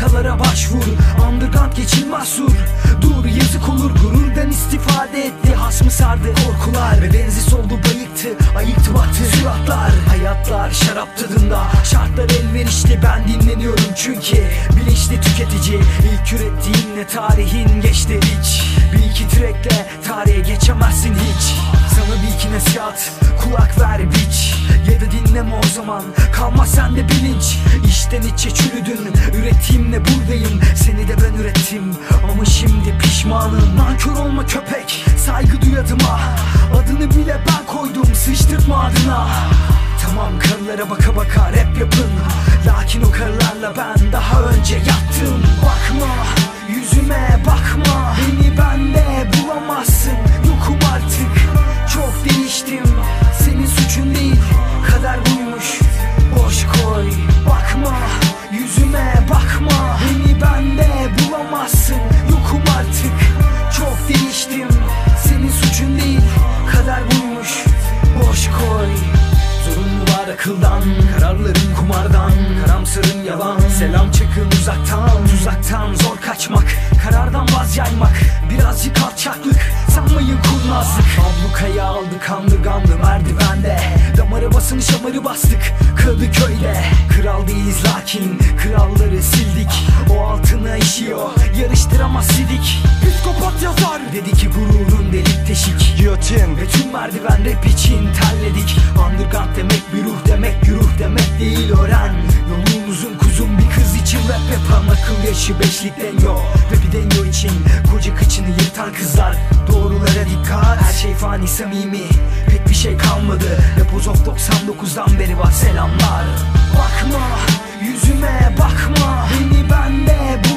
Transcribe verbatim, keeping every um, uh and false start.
plakalara başvur. Underground geçilmez sur. Dur yazık olur, gururdan istifade etti. Hasmı sardı korkular ve benzi soldu bayıktı. Ayıktı baktı suratlar. Hayatlar şarap tadında, şartlar elverişli. Ben dinleniyorum çünkü bilinçli tüketici. İlk ürettiğinle tarihin geçti hiç. Bir iki trackle tarihe geçemezsin hiç. Sana bir iki nasihat, kulak ver biç. Ya da dinleme o zaman, kalmaz sende bilinç. İçten içe çürüdün, ürettiğimle buradayım. Seni de ben ürettim ama şimdi pişmanım. Nankör olma köpek, saygı duy adıma. Adını bile ben koydum, sıçtırtma adına. Tamam karılara baka baka rap yapın, lakin o karılarla ben daha önce yattım. Bakma yüzüme, bakma, beni bende bulamazsın. Yokum artık, çok değiştim. Senin suçun değil, kader buymuş, boş koy. Bakma yüzüme, bakma, beni bende bulamazsın. Yokum artık, çok değiştim. Senin suçun değil, kader buymuş, boş koy. Zorunlular akıldan, kararların kumardan, karamsarın yalan. Selam çakın uzaktan, uzaktan zor kaçmak, karardan vaz yaymak, birazcık alçaklık, sanmayın kurnazlık. Ablukaya aldık underground'ı merdivende, damara basın şamarı bastık Kadıköy'de. Kral değiliz lakin kralları sildik. O altına işiyor, yarıştıramaz sidik. Psikopat yazar dedi ki gururun delik deşik. Giyotin ve tüm merdiven rap için terledik. Underground demek bir ruh demek, güruh demek değil öğren. Yolumuzun kuzum bir kız için rap yapan, akıl yaşı beşlik denyo ve bir denyo için koca kıçını yırtan kızlar. Doğrulara dikkat, her şey fani samimi, pek bir şey kalmadı. Repos of doksan dokuzdan beri var selamlar. Bakma yüzüme, bakma, beni bende